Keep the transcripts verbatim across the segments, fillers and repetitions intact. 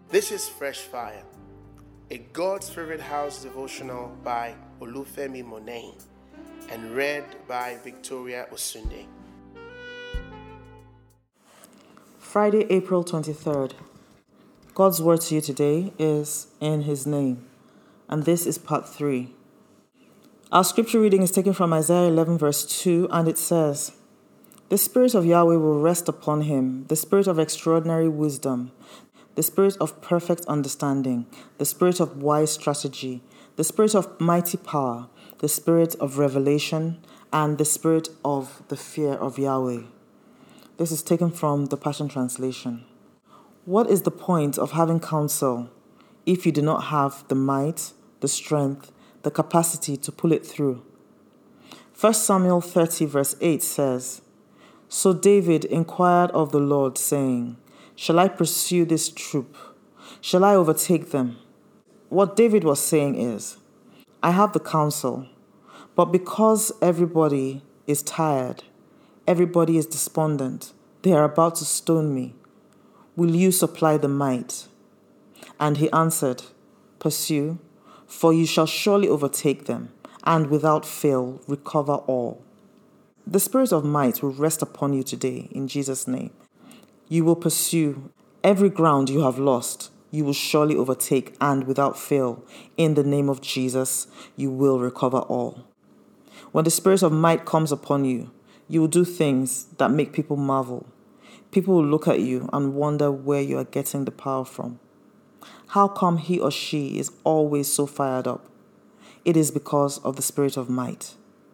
This is Fresh Fire, a God's Favorite House devotional by Olufemi Monet and read by Victoria Osunde. Friday, April twenty-third. God's word to you today is in His name, and this is part three. Our scripture reading is taken from Isaiah eleven verse two, and it says, "The Spirit of Yahweh will rest upon him, the Spirit of extraordinary wisdom, the Spirit of perfect understanding, the Spirit of wise strategy, the Spirit of mighty power, the Spirit of revelation, and the Spirit of the fear of Yahweh." This is taken from the Passion Translation. What is the point of having counsel if you do not have the might, the strength, the capacity to pull it through? First Samuel thirty verse eight says, "So David inquired of the Lord, saying, Shall I pursue this troop? Shall I overtake them?" What David was saying is, I have the counsel, but because everybody is tired, everybody is despondent, they are about to stone me, will you supply the might? And he answered, "Pursue, for you shall surely overtake them, and without fail recover all." The Spirit of might will rest upon you today in Jesus' name. You will pursue every ground you have lost. You will surely overtake, and without fail, in the name of Jesus, you will recover all. When the Spirit of might comes upon you, you will do things that make people marvel. People will look at you and wonder where you are getting the power from. How come he or she is always so fired up? It is because of the Spirit of might.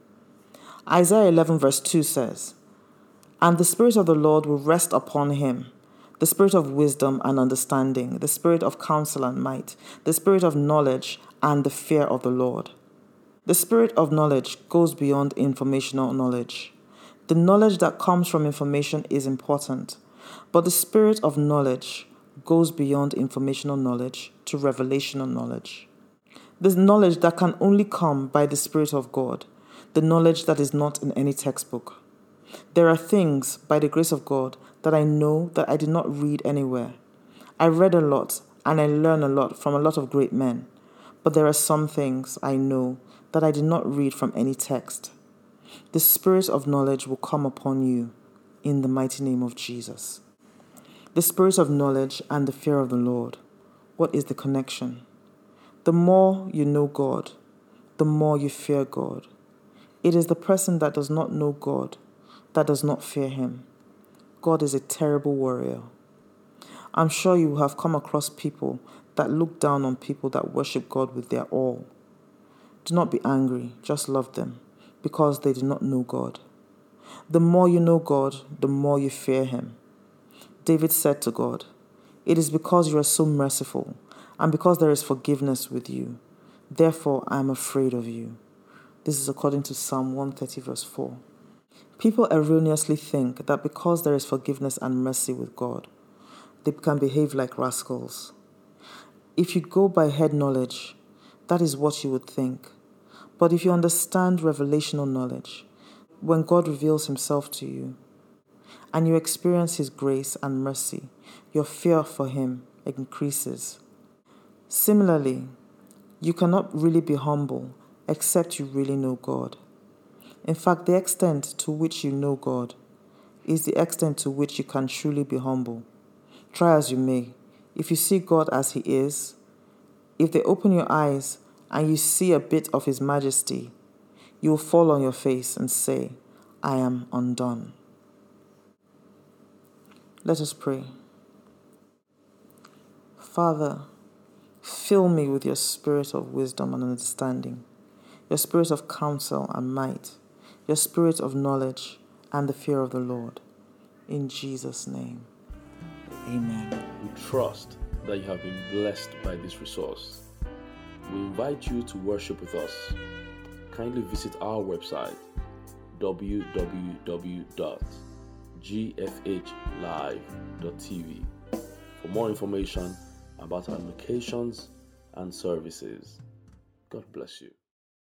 Isaiah eleven verse two says, "And the Spirit of the Lord will rest upon him, the Spirit of wisdom and understanding, the Spirit of counsel and might, the Spirit of knowledge and the fear of the Lord." The Spirit of knowledge goes beyond informational knowledge. The knowledge that comes from information is important, but the Spirit of knowledge goes beyond informational knowledge to revelational knowledge. The knowledge that can only come by the Spirit of God, the knowledge that is not in any textbook. There are things, by the grace of God, that I know that I did not read anywhere. I read a lot, and I learned a lot from a lot of great men, but there are some things I know that I did not read from any text. The Spirit of knowledge will come upon you in the mighty name of Jesus. The Spirit of knowledge and the fear of the Lord. What is the connection? The more you know God, the more you fear God. It is the person that does not know God that does not fear him. God is a terrible warrior. I'm sure you have come across people that look down on people that worship God with their all. Do not be angry, just love them, because they do not know God. The more you know God, the more you fear him. David said to God, "It is because you are so merciful, and because there is forgiveness with you. Therefore I am afraid of you." This is according to Psalm one thirty verse four. People erroneously think that because there is forgiveness and mercy with God, they can behave like rascals. If you go by head knowledge, that is what you would think. But if you understand revelational knowledge, when God reveals himself to you, and you experience his grace and mercy, your fear for him increases. Similarly, you cannot really be humble except you really know God. In fact, the extent to which you know God is the extent to which you can truly be humble. Try as you may, if you see God as he is, if they open your eyes and you see a bit of his majesty, you will fall on your face and say, "I am undone." Let us pray. Father, fill me with your Spirit of wisdom and understanding, your Spirit of counsel and might, your Spirit of knowledge and the fear of the Lord. In Jesus' name, amen. We trust that you have been blessed by this resource. We invite you to worship with us. Kindly visit our website, w w w dot g f h live dot t v, for more information about our locations and services. God bless you.